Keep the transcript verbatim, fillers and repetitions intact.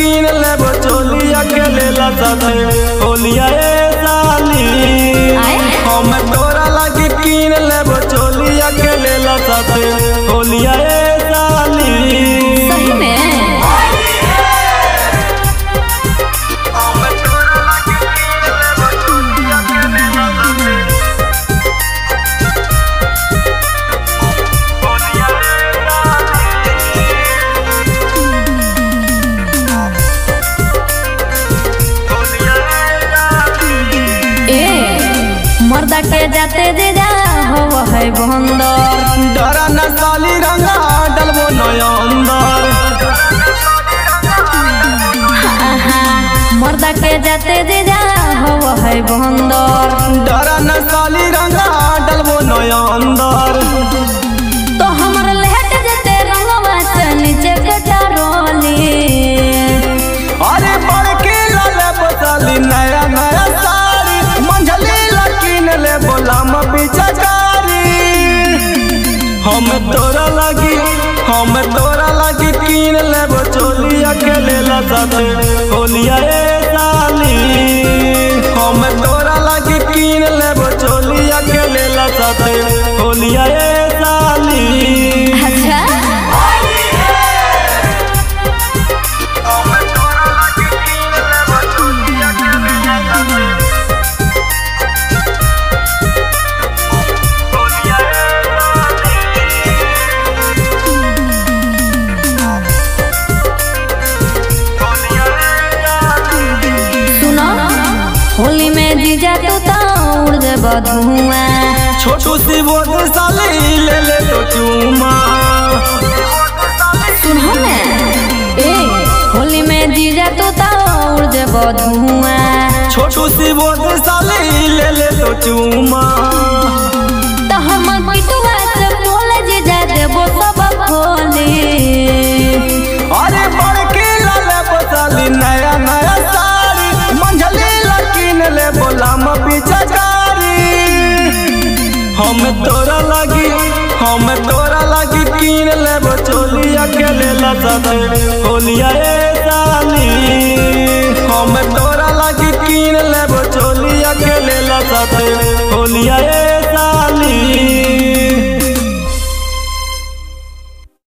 कीन लेबो चोलिया के लेला साथे होलिया ए साली। हम तोरा लगी कीन लेबो चोलिया के लेला साथे होलिया ए साली। सही में मर्दा के जाते दे जा हो है बंदर डरा न साली रंगा डलबो नया अंदर। मर्दा के जाते दे जा हो है बंदर डरा न साली रंगा डलबो नया अंदर। तो हमर लेट जते रंगवा से नीचे के चारोली अरे बड़के लाले बसाली नया नया साड़ी मंझली ले बोलाम पिचकारी। हम तोरा लगी हम तोरा लगी कीन लेबो चोलिया के लेला साथे होलिया ए साली। हम तोरा लगी कीन लेबो चोलिया के लेला साथे होलिया ए साली। अच्छा होली में जीजा तू तो उड़ देबो धुआं। छोटू सी बोद साली ले ले तो चूमा। सुनो ना ए होली में जीजा तू तो उड़ देबो धुआं। छोटू सी बोद साली ले ले तो चूमा। तो हम बिटुआ से बोले जीजा देबो सब खोली। अरे बड़के लाले बसाली नया नया साड़ी मंझली ले बोलाम पिचकारी। हम तोरा लगी हम तोरा लगी कीन लेबो चोलिया के लेला साथे होलिया ए साली। हम तोरा लगी कीन लेबो चोलिया के लेला साथे होलिया ए